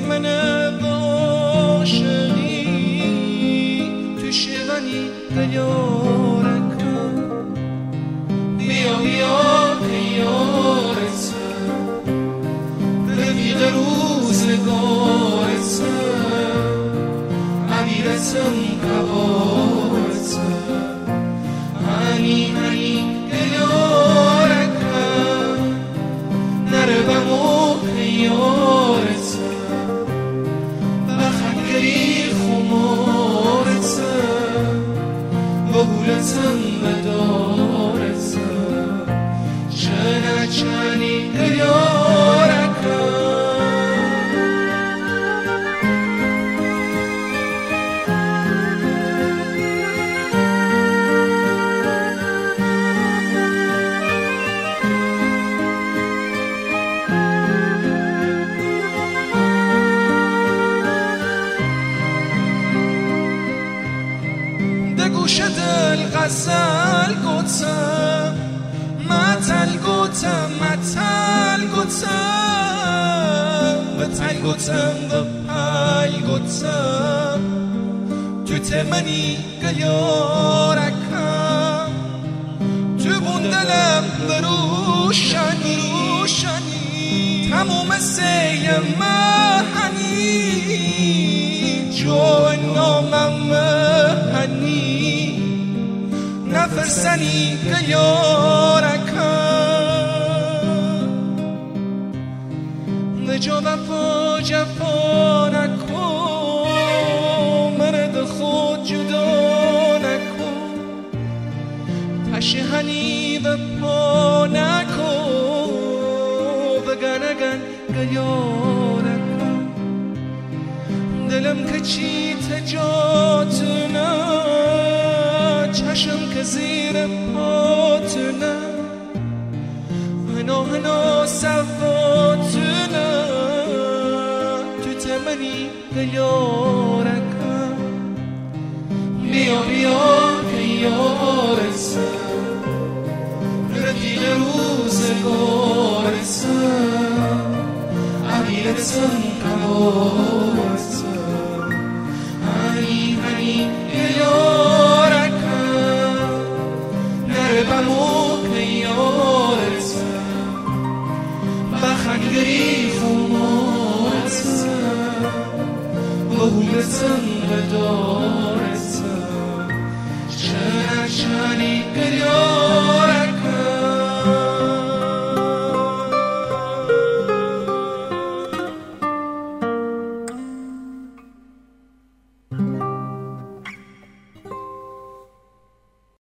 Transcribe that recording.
من باشقی تو شغنی قیارکم بیا بیا قیارتم رفیق روزگارتم عبیرتم قبارتم هنی هنی قیارکم نربم و قیارتم بخنگری خمارتم بهولتم بدارتم چنه چنی قیارکم گوش دل غزل گوتم متل گوتم متل گوتم بتل گوتم بپل گوتم تو تمنی قیارکم تو بوندلم بروشنی تموم سیم مهنی جو نامم مهنی نفرسنی قیارکم نجا وفا جفا نکن مرد خود جدا نکن پشهنی و پا نکن وگنگن قیارکم دلم که چی تجاتنه چشم که زیر پاتنه هنا هنا صفاتنه تو تمنی قیارکم بیا بیا قیارتم رفیق روزگارتم عبیرتم قبارتم هنی هنی قیارکم نربم و قیارتم بخنگری خمارتم بهولتم بدارتم چنه چنی قیارکم